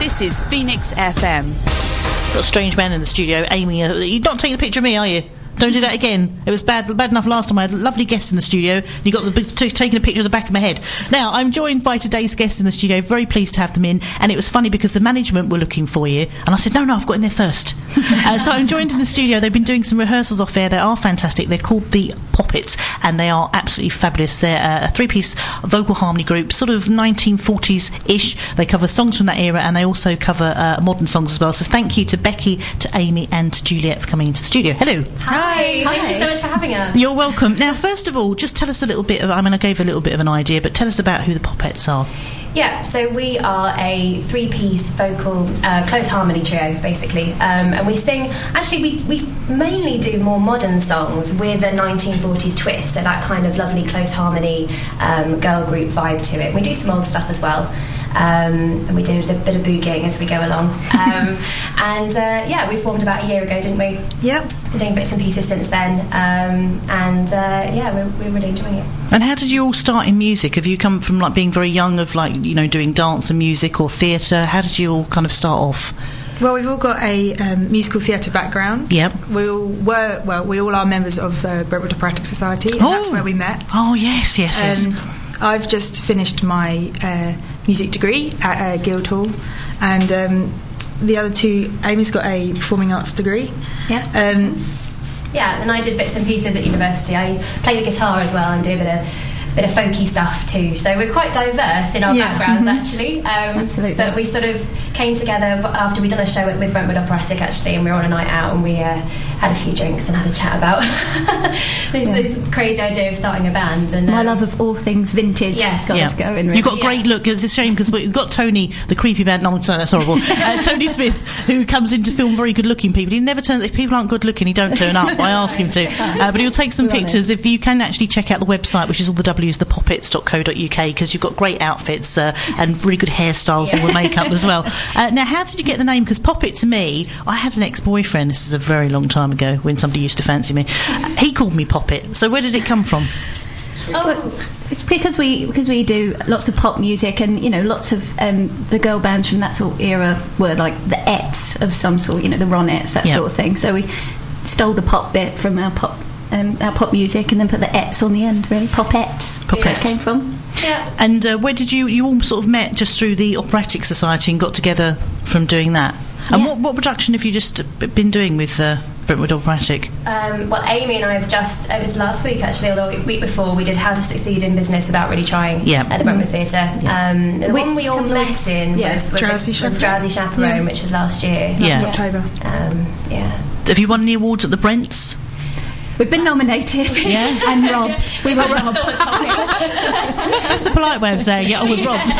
This is Phoenix FM. Got a strange man in the studio, Amy. You're not taking a picture of me, are you? Don't do that again. It was bad enough last time. I had a lovely guest in the studio, and you got taking a picture of the back of my head. Now, I'm joined by today's guest in the studio. Very pleased to have them in. And it was funny because the management were looking for you, and I said, no, I've got in there first. So I'm joined in the studio. They've been doing some rehearsals off air. They are fantastic. They're called the Poppets, and they are absolutely fabulous. They're a three-piece vocal harmony group, sort of 1940s-ish. They cover songs from that era, and they also cover modern songs as well. So thank you to Becky, to Amy, and to Juliet for coming into the studio. Hello. Hi. Thank you so much for having us. You're welcome. Now, first of all, just tell us a little bit I gave a little bit of an idea, but tell us about who the Poppets are. Yeah, so we are a three-piece vocal close harmony trio, basically. And we sing, actually, we mainly do more modern songs with a 1940s twist, so that kind of lovely close harmony girl group vibe to it. We do some old stuff as well. And we do a bit of boogieing as we go along. We formed about a year ago, didn't we? Yep. We're doing bits and pieces since then. We're really enjoying it. And how did you all start in music? Have you come from like being very young, of like, you know, doing dance and music or theatre? How did you all kind of start off? Well, we've all got a musical theatre background. Yep. We all are members of Brentwood Operatic Society, and that's where we met. Oh, yes. I've just finished my music degree at Guildhall, and the other two, Amy's got a performing arts degree. Yeah. And I did bits and pieces at university. I play the guitar as well and do a bit of folky stuff too. So we're quite diverse in our backgrounds, actually. Absolutely. But we sort of came together after we'd done a show with Brentwood Operatic, actually, and we were on a night out, and we had a few drinks and had a chat about this crazy idea of starting a band. And my love of all things vintage. Yes. Got us going. Really. You've got a great look. It's a shame because we've got Tony, the creepy band. No, that's horrible. Tony Smith, who comes in to film very good-looking people. He never turns. If people aren't good-looking, he don't turn up. I ask him to, but he'll take some pictures. If you can actually check out the website, which is all the W's, thepoppets.co.uk, because you've got great outfits and really good hairstyles and all the makeup as well. Now, how did you get the name? Because Poppet, to me, I had an ex-boyfriend. This is a very long time ago when somebody used to fancy me. He called me Poppet. So where does it come from? It's because we do lots of pop music, and lots of the girl bands from that sort of era were like the Ets of some sort, the Ronettes, that sort of thing. So we stole the pop bit from our pop music and then put the Ets on the end, really. Popettes. Where it came from. Yeah. And where did you all sort of met? Just through the Operatic Society and got together from doing that? And what production have you just been doing with Brentwood Operatic? Well, Amy and I have it was last week actually, although the week before, we did How to Succeed in Business Without Really Trying at the Brentwood Theatre. The one we all met in was Drowsy Chaperone, which was last year. Last October. Have you won any awards at the Brents? We've been nominated and robbed. We were robbed. That's the polite way of saying it. I was robbed.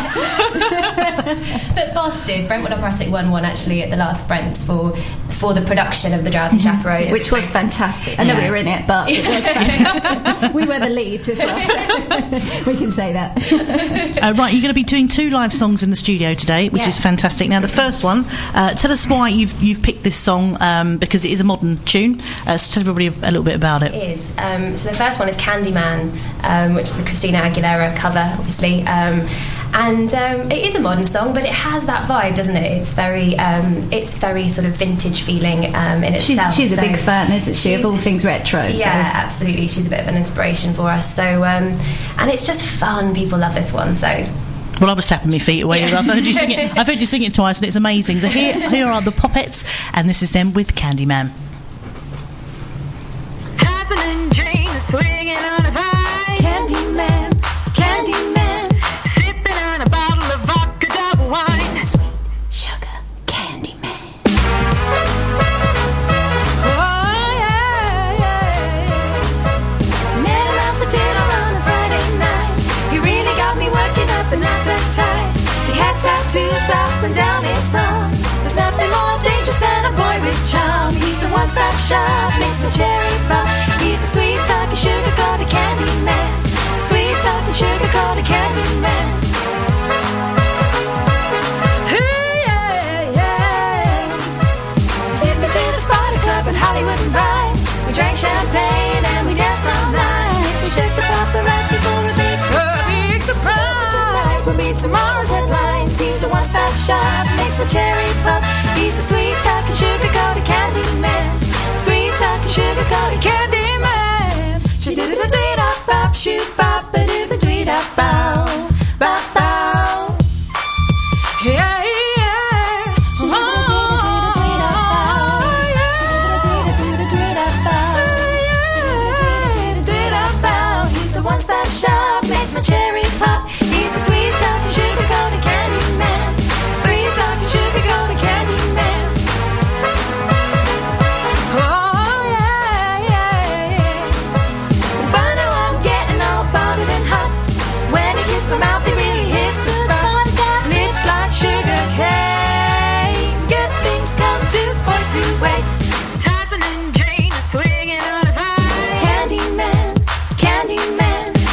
But Boss did. Brentwood Operatic won one actually at the last Brents for the production of the Drowsy Chaperone, which was fantastic. I know we were in it, but it was fantastic. We were the leads as well. We can say that. Right, you're going to be doing 2 live songs in the studio today, which is fantastic. Now, the first one, tell us why you've picked this song, because it is a modern tune. So tell everybody a little bit about it. It is. So the first one is Candyman, which is the Christina Aguilera cover, obviously. It is a modern song, but it has that vibe, doesn't it? It's very sort of vintage feeling in itself. She's a big fan, isn't she, of all things retro? Yeah, absolutely. She's a bit of an inspiration for us. So, and it's just fun. People love this one. So. Well, I was tapping my feet away. I've heard you sing it. I've heard you sing it twice, and it's amazing. So here are the Poppets, and this is them with Candyman. Happening dreams, swinging on a vine. Candyman, Candyman, sipping on a bottle of vodka double wine. Sweet sugar Candyman. Oh yeah. Met him out for dinner on a Friday night. He really got me working up an appetite. He had tattoos up and down his arm. There's nothing more dangerous than a boy with charm. He's the one-stop shop, makes me cherry bomb. He's the sweet-talking, sugar-coated candy man. Sweet-talking, sugar-coated candy man. Took me to the Spider Club in Hollywood and Vine. We drank champagne and we danced all night. We shook the paparazzi for a big surprise. We'll meet tomorrow's headlines. He's the one-stop shop, makes me my cherry pop. He's the sweet talking sugar-coated candy man. Sweet talking sugar-coated candy man. She did a dee da bop, shoot bop, a doo da dee da bow, bop bow. Yeah. Shop makes my cherry pop. He's the sweet talking sugar-coated candy man. Sweet talking sugar-coated candy man. Oh yeah. But I know I'm getting all bothered and hot. When he hits my mouth, he really hits the spot. Lips like sugar cane. Good things come to boys who wait. Tyson and Jane are swinging on a vine. Candy man, candy man.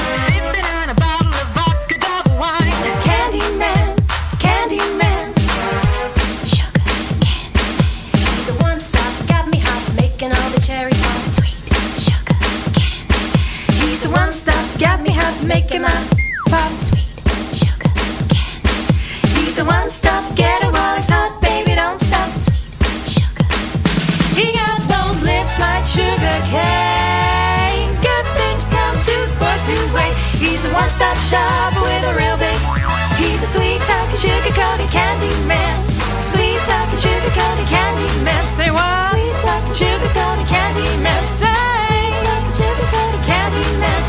Making my pop sweet sugar candy. He's the one stop getter while it's hot, baby, don't stop. Sweet sugar. He got those lips like sugar cane. Good things come to boys who wait. He's the one stop shop with a real big. He's a sweet talking sugar coated candy man. Sweet talking sugar coated candy man. Say what? Sweet talking sugar coated candy man. Say sweet talking sugar coated candy man.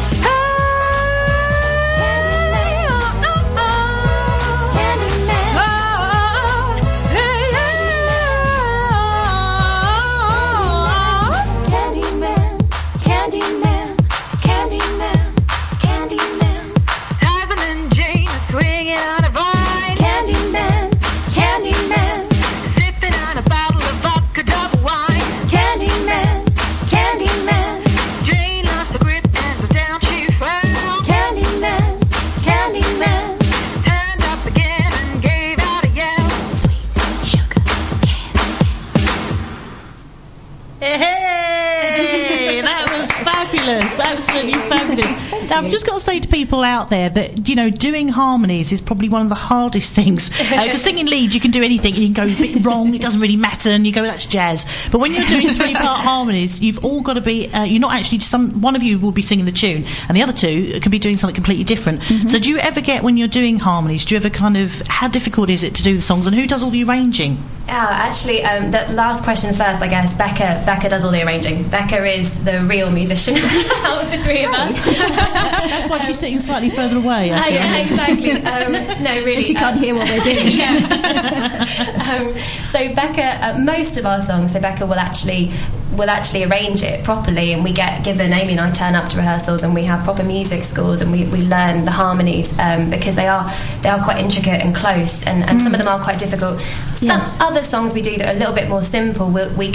Absolutely fabulous. Now, I've just got to say to people out there that, you know, doing harmonies is probably one of the hardest things. Because singing leads, you can do anything and you can go a bit wrong, it doesn't really matter, and you go, that's jazz. But when you're doing 3-part harmonies, you've all got to be, you're not actually, one of you will be singing the tune, and the other two can be doing something completely different. Mm-hmm. So do you ever get, when you're doing harmonies, do you ever kind of, how difficult is it to do the songs, and who does all the arranging? Actually, that last question first, I guess. Becca does all the arranging. Becca is the real musician out of the three of us. That's why she's sitting slightly further away. Yeah, exactly. No, really. And she can't hear what we're doing. Yeah. So Becca, most of our songs, so Becca will actually arrange it properly, and we get given, Amy and I turn up to rehearsals and we have proper music scores, and we learn the harmonies because they are quite intricate and close, and some of them are quite difficult. Yes. Other songs we do that are a little bit more simple, we've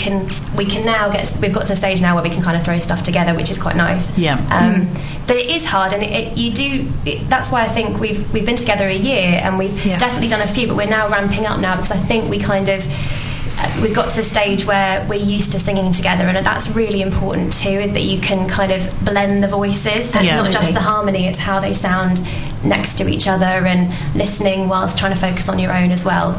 got to the stage now where we can kind of throw stuff together, which is quite nice. Yeah. But it is hard, and that's why I think we've been together a year, and we've definitely done a few, but we're now ramping up now, because I think we've got to the stage where we're used to singing together, and that's really important too, is that you can kind of blend the voices. So it's not just the harmony, it's how they sound next to each other, and listening whilst trying to focus on your own as well.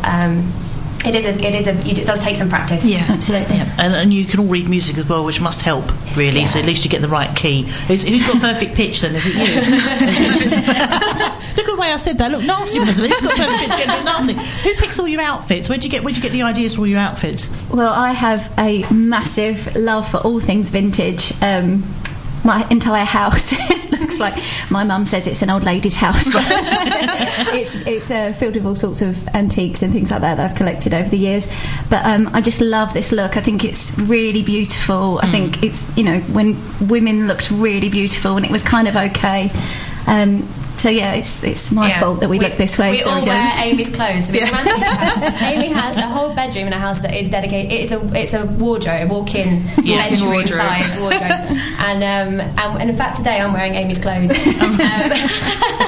It does take some practice. Yeah, absolutely. Yeah. And you can all read music as well, which must help, really. Yeah. So at least you get the right key. Who's got perfect pitch then? Is it you? Look at the way I said that. Look, nasty, wasn't it? Who's got perfect pitch? Get a bit nasty. Who picks all your outfits? Where'd you get the ideas for all your outfits? Well, I have a massive love for all things vintage. My entire house looks like, my mum says it's an old lady's house. It's filled with all sorts of antiques and things like that I've collected over the years. But I just love this look. I think it's really beautiful. I think it's, when women looked really beautiful, and it was kind of okay. So yeah, it's my fault that we look this way. We all wear Amy's clothes. Amy has a whole bedroom in a house that is dedicated. It's a wardrobe, walk-in bedroom size wardrobe. And in fact today I'm wearing Amy's clothes.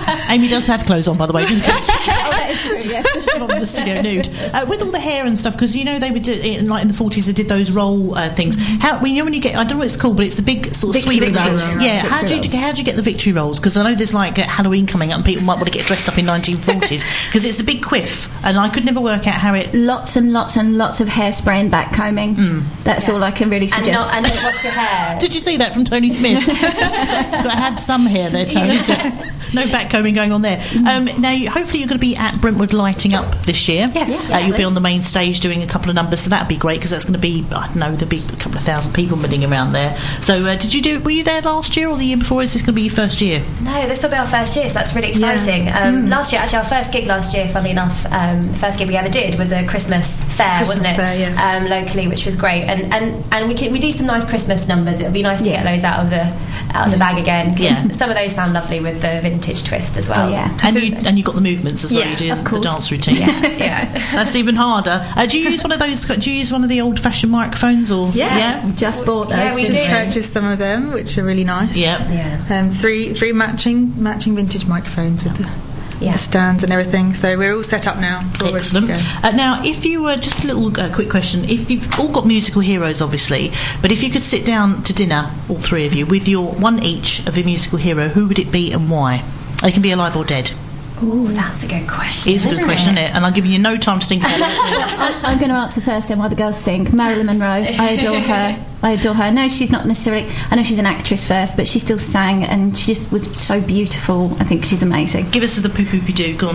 Amy does have clothes on, by the way. Just in case. Oh, that is true, yes. Just from the studio nude. With all the hair and stuff, because you know they would do like in the 40s they did those roll things. How when you get, I don't know what it's called, but it's the big sort of sweep rolls. Yeah. How do you get the victory rolls? Because I know there's like Halloween coming up and people might want to get dressed up in 1940s because it's the big quiff, and I could never work out how it. Lots and lots and lots of hairspray and back combing. That's all I can really suggest. And don't wash your hair. Did you see that from Tony Smith? Got to have some hair there, Tony. No back combing going on there. Now, hopefully you're going to be at Brentwood lighting up this year. Yes. You'll be on the main stage doing a couple of numbers, so that'd be great because that's going to be, I don't know, there'll be a couple of thousand people milling around there. So were you there last year or the year before? Is this going to be your first year? No, this will be our first year, so that's really exciting. Last year, actually, our first gig last year, funnily enough, the first gig we ever did was a Christmas fair, wasn't it? Locally, which was great. And we do some nice Christmas numbers. It'll be nice to get those out of the bag again. Yeah. Some of those sound lovely with the vintage twist as well. Oh, yeah. And you got the movements as well. Yeah, you do of the course. dance routine. Yeah. That's even harder. Do you use one of those? Do you use one of the old-fashioned microphones or? Yeah. Just bought those. Yeah, we Just did. purchased some of them, which are really nice. Yeah. Three matching vintage microphones with the stands and everything. So we're all set up now. All ready to Excellent. go. Now, if you were just a little quick question, if you've all got musical heroes, obviously, but if you could sit down to dinner, all three of you, with your one each of a musical hero, who would it be and why? They can be alive or dead. Ooh, that's a good question. It is a good question, isn't it? And I'm giving you no time to think about it. I'm going to answer first then while the girls think. Marilyn Monroe. I adore her. No, she's not necessarily. I know she's an actress first, but she still sang and she just was so beautiful. I think she's amazing. Give us the poo-poo-doo, go on.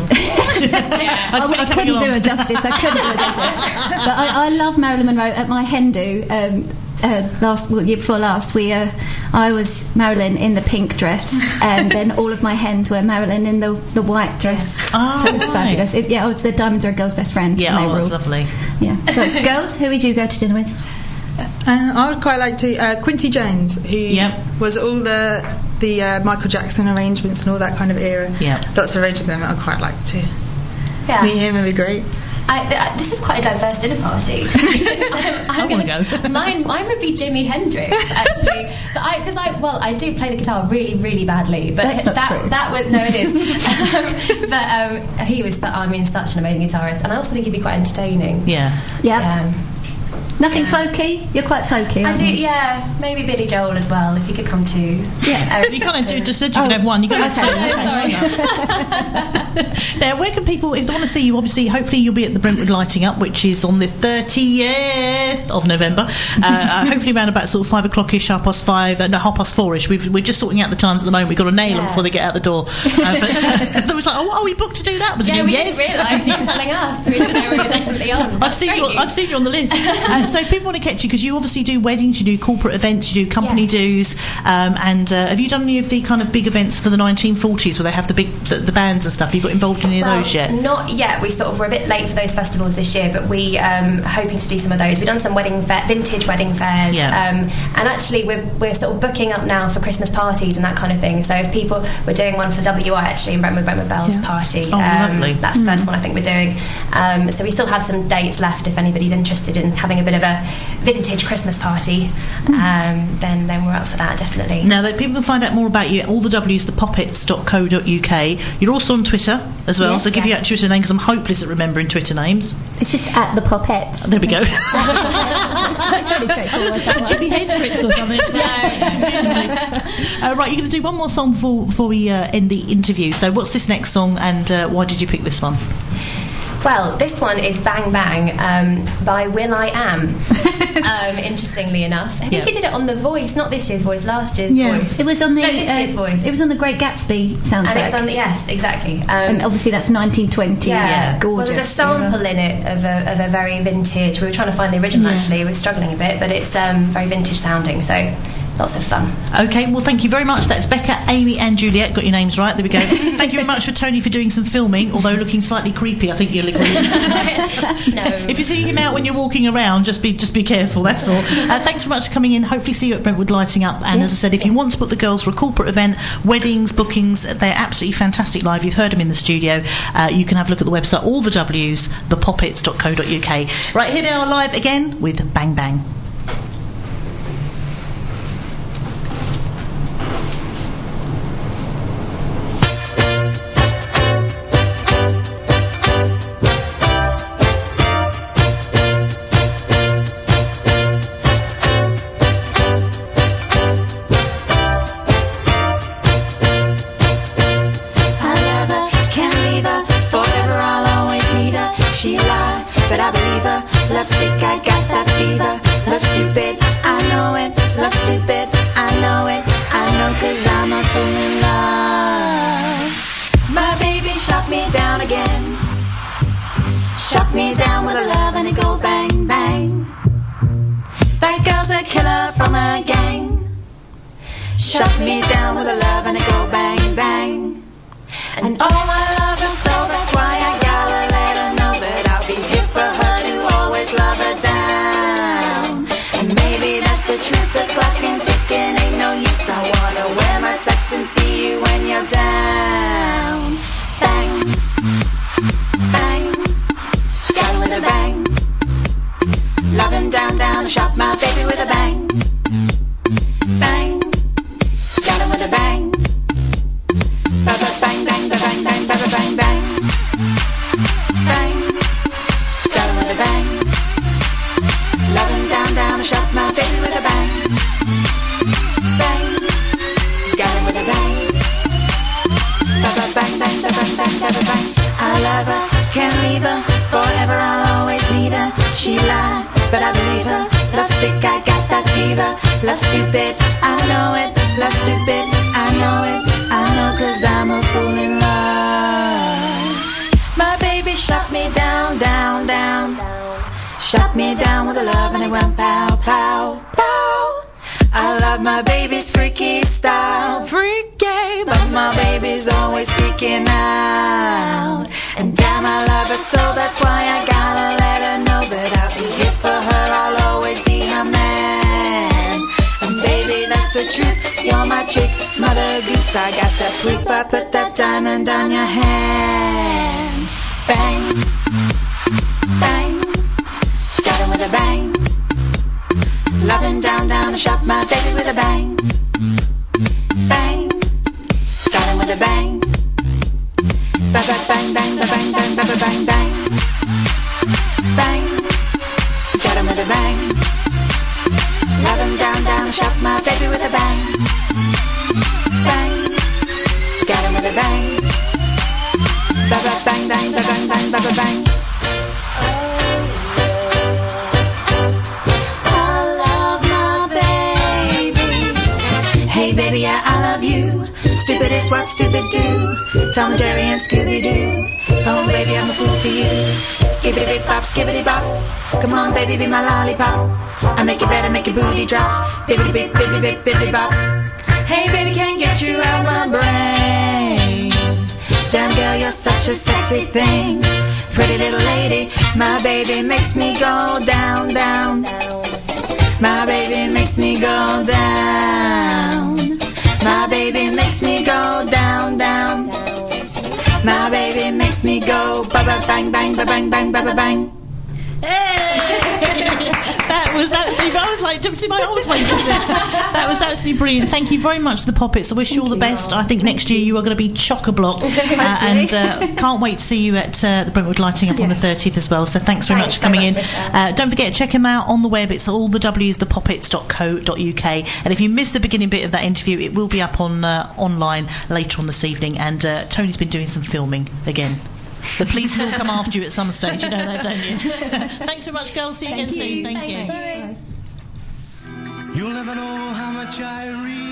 I couldn't do her justice. But I love Marilyn Monroe. At my hen do, year before last, I was Marilyn in the pink dress, and then all of my hens were Marilyn in the white dress. Oh, so it was fabulous. I was the Diamonds Are a Girl's Best Friend. Yeah, that's lovely. Yeah. So, girls, who would you go to dinner with? I would quite like to Quincy Jones, who was all the Michael Jackson arrangements and all that kind of era. Yeah. Lots of range of them. I'd quite like to meet him. It'd be great. This is quite a diverse dinner party. I want to go. Mine would be Jimi Hendrix, actually. Because I do play the guitar really, really badly. But That's not true. It is. But he was, such an amazing guitarist, and I also think he'd be quite entertaining. Yeah. Nothing folky? You're quite folky, aren't you? Maybe Billy Joel as well, if you could come to. Yeah. You can't have two, just said you can have one. You can't have two. Now, where can people, if they want to see you, obviously, hopefully you'll be at the Brentwood lighting up, which is on the 30th of November. Hopefully around about sort of 5 o'clock-ish, 4-ish. We're just sorting out the times at the moment. We've got to nail them before they get out the door. But there was like, are we booked to do that? We didn't realise you were telling us. We didn't know we were definitely on. I've seen you on the list. So people want to catch you because you obviously do weddings, you do corporate events, you do company dues, and have you done any of the kind of big events for the 1940s where they have the bands and stuff? Have you got involved in any of those yet? Not yet. We sort of were a bit late for those festivals this year, but we hoping to do some of those. We've done some vintage wedding fairs, and actually we're sort of booking up now for Christmas parties and that kind of thing. So if people, we're doing one for WI actually in Brentwood Bells party. Oh, lovely. That's the first one I think we're doing. So we still have some dates left if anybody's interested in having a bit of a vintage Christmas party. Then we're up for that, definitely. Now that people can find out more about you, all the W's, thepoppets.co.uk. You're also on Twitter as well, so give you a Twitter name because I'm hopeless at remembering Twitter names. It's just at the Poppets. There we go. It's really straightforward. Jimi Hendrix or something. Right, you're going to do one more song before we end the interview. So what's this next song and why did you pick this one? Well, this one is Bang Bang by will.i.am. Interestingly enough, I think he did it on The Voice, not this year's Voice, last year's Voice. It was on this year's Voice. It was on the Great Gatsby soundtrack. And it was on yes, exactly. And obviously that's 1920s. Yeah, gorgeous. Well, there's a sample in it of a very vintage. We were trying to find the original actually. We were struggling a bit, but it's very vintage sounding. So. Lots of fun. Okay, well, thank you very much. That's Becca, Amy, and Juliet. Got your names right. There we go. Thank you very much for Tony for doing some filming, although looking slightly creepy. I think you'll agree. No. If you see him out when you're walking around, just be careful. That's all. Thanks very much for coming in. Hopefully, see you at Brentwood lighting up. And as I said, if you want to book the girls for a corporate event, weddings, bookings, they're absolutely fantastic live. You've heard them in the studio. You can have a look at the website. All the W's, thepoppets.co.uk. Right, here they are live again with Bang Bang. love sick, I got that fever. Love stupid, I know it. Love stupid, I know it. I know 'cause I'm a fool in love. My baby shot me down again. Shot me down with a love and it go bang, bang. That girl's a killer from a gang. Shut me down with a love and it go bang, bang. And oh, my love her so, that's why I gotta let her know that I'll be here for her to always love her down. And maybe that's the truth, the clock ain't ticking, ain't no use. I wanna wear my tux and see you when you're down. Bang, bang, got her with a bang. Loving down, down, shot my baby with a bang. Bang, got him with a bang. Ba-ba bang, bang, ba-bang, bang, ba-ba bang, bang. Bang, got him with a bang. Loving down, down, shot my baby with a bang. Bang, got him with a bang. Ba-ba bang, bang, ba-bang, bang, ba-ba bang. I love her, can't leave her, forever I'll always need her. She lied, but I believe her. Love sick, I got that fever. Love stupid, I know it. Love stupid, I know it. I know 'cause I'm a fool in love. My baby shot me down, down, down. Shot me down with a love and it went pow, pow, pow. I love my baby's freaky style, freaky, but my baby's always freaking out. And damn, I love her so, that's why I gotta let her know that I'll be here for her, I'll always be her man. And baby, that's the truth, you're my chick, mother goose, I got that proof, I put that diamond on your hand. Bang, bang, got him with a bang. Loving down, down, shot my baby with a bang. Bang, got him with a bang. Ba-ba bang, bang, ba-bang, bang, ba-ba bang, bang. Bang, got him with a bang. Loving down, down, shot my baby with a bang. Bang, got him with a bang. Ba-ba bang, bang, ba-bang, bang, ba-ba bang. Hey baby, yeah, I love you. Stupid is what stupid do. Tom, Jerry, and Scooby-Doo. Oh baby, I'm a fool for you. Skibbity-bop, skibbity-bop. Come on baby, be my lollipop. I make it better, make your booty drop. Bibbity-bip, bibbity-bip, bibbity-bop. Hey baby, can't get you out my brain. Damn girl, you're such a sexy thing. Pretty little lady, my baby makes me go down, down. My baby makes me go down. My baby makes me go down, down. My baby makes me go ba-ba bang, bang, ba-bang, bang, ba-ba bang. Hey! That was absolutely, I was like, don't see my arms waving there. That was absolutely brilliant. Thank you very much to the Poppets. I wish you all the best. I think next year you are going to be chock-a-block. And can't wait to see you at the Brentwood Lighting Up on the 30th as well. So thanks very much for coming in. Don't forget to check them out on the web. It's all the W's, thepoppets.co.uk. And if you missed the beginning bit of that interview, it will be up on online later on this evening. And Tony's been doing some filming again. The police will come after you at some stage, you know that, don't you? Thanks very much, girls. See you again soon. Thank you. You'll never know how much I